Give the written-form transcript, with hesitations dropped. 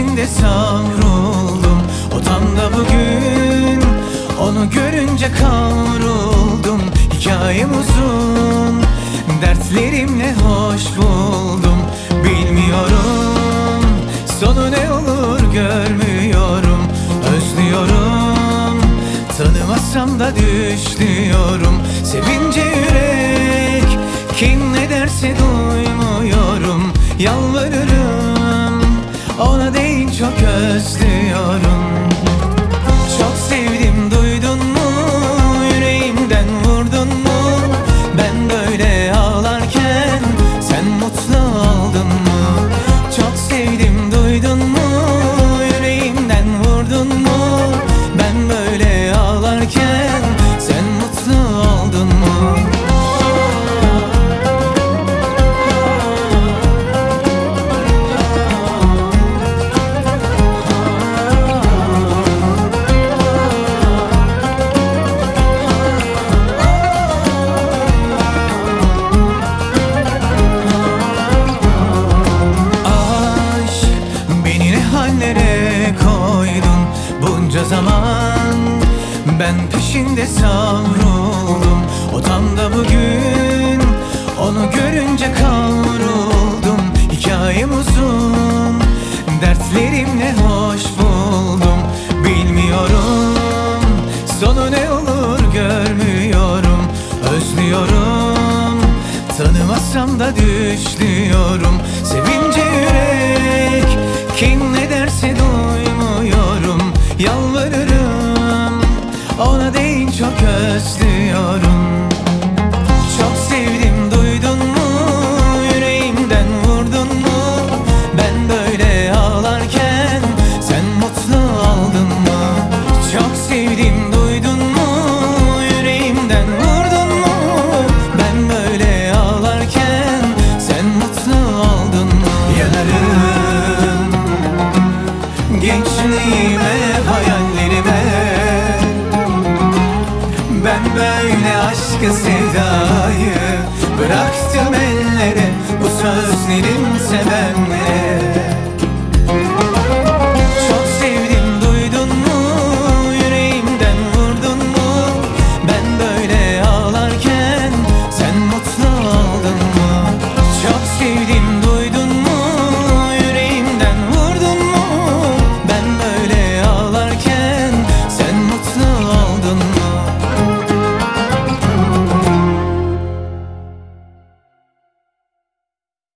peşinde savruldum. O tam da bugün onu görünce kavruldum. Hikayem uzun, dertlerimle hoş buldum. Bilmiyorum sonu ne olur, görmüyorum. Özlüyorum, tanımasam da düşlüyorum. Sevince yürek kim ne derse duymuyorum. Yalvarırım, ona değil çok özlüyorum. Çok sevdim, duydun mu? Yüreğimden vurdun mu? Ben böyle ağlarken sen mutlu oldun mu? Çok sevdim, duydun mu? Yüreğimden vurdun mu? Ben böyle ağlarken sen mutlu oldun mu? Hallere koydun bunca zaman, ben peşinde savruldum. O tam da bugün onu görünce kavruldum. Hikayem uzun, dertlerimle hoş buldum. Bilmiyorum sonu ne olur, görmüyorum. Özlüyorum, tanımasam da düşlüyorum. Sevince yürek kim ne derse duymuyorum. Yalvarırım, ona değil çok özlüyorum. Çok sevdim, duydun mu? Yüreğimden vurdun mu? Ben böyle ağlarken sen mutlu oldun mu? Çok sevdim, duydun mu? Yüreğimden vurdun mu? Ben böyle ağlarken sen mutlu oldun mu? Yanarım gençliğime, hayallerime. Ben böyle aşkı sevdayı bıraktım ellere. Bu sözlerin